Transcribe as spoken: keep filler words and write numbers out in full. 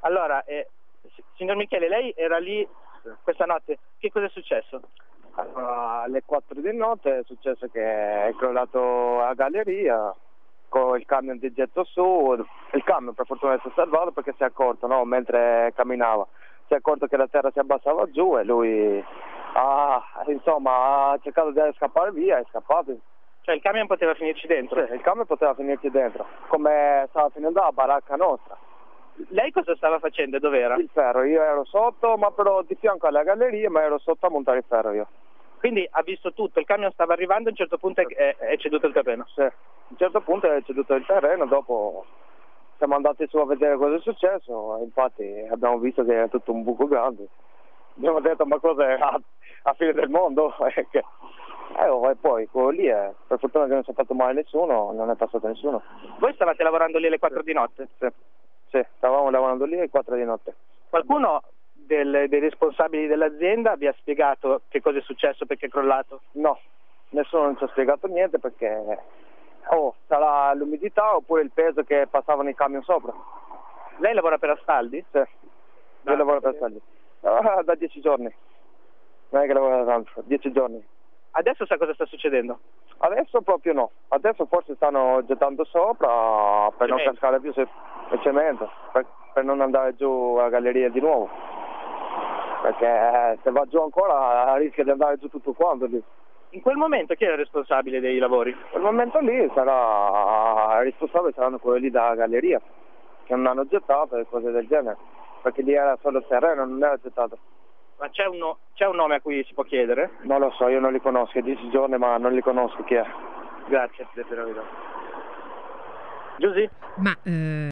Allora, eh, si- signor Michele, lei era lì questa notte, che cosa è successo? Allora, alle quattro di notte è successo che è crollato la galleria con il camion di getto su. Il camion per fortuna è stato salvato perché si è accorto, no, mentre camminava, si è accorto che la terra si abbassava giù e lui ha, insomma, ha cercato di scappare via, è scappato. Cioè il camion poteva finirci dentro? Sì, il camion poteva finirci dentro, come stava finendo la baracca nostra. Lei cosa stava facendo e dov'era? Il ferro, io ero sotto, ma però di fianco alla galleria, ma ero sotto a montare il ferro io. Quindi ha visto tutto, il camion stava arrivando, a un certo punto è, è, è ceduto il terreno? Sì, a un certo punto è ceduto il terreno, dopo siamo andati su a vedere cosa è successo, e infatti abbiamo visto che era tutto un buco grande. Abbiamo detto ma cos'è a, a fine del mondo? E che- eh, oh, e poi quello lì è, per fortuna che non si è fatto male nessuno, non è passato nessuno. Voi stavate lavorando lì alle quattro di notte? Sì, sì, stavamo lavorando lì alle quattro di notte. Qualcuno del- dei responsabili dell'azienda vi ha spiegato che cosa è successo, perché è crollato? No, nessuno non ci ha spiegato niente perché oh, sarà l'umidità oppure il peso che passavano i camion sopra. Lei lavora per Astaldi? Sì, io Ah, lavoro per Stalli. Ah, da dieci giorni. Non è che lavoro da tanto, dieci giorni. Adesso sa cosa sta succedendo? Adesso proprio no, adesso forse stanno gettando sopra per non Cemento. cascare più se- il cemento, per, per non andare giù alla galleria di nuovo. Perché eh, se va giù ancora rischia di andare giù tutto quanto lì. In quel momento chi era il responsabile dei lavori? Quel momento lì sarà responsabile saranno quelli lì dalla galleria che non hanno gettato e cose del genere, perché lì era solo il terreno, non era gettato. Ma c'è un, no- c'è un nome a cui si può chiedere? Non lo so, io non li conosco, è dieci giorni ma non li conosco chi è. Grazie. Giusy? Ma eh,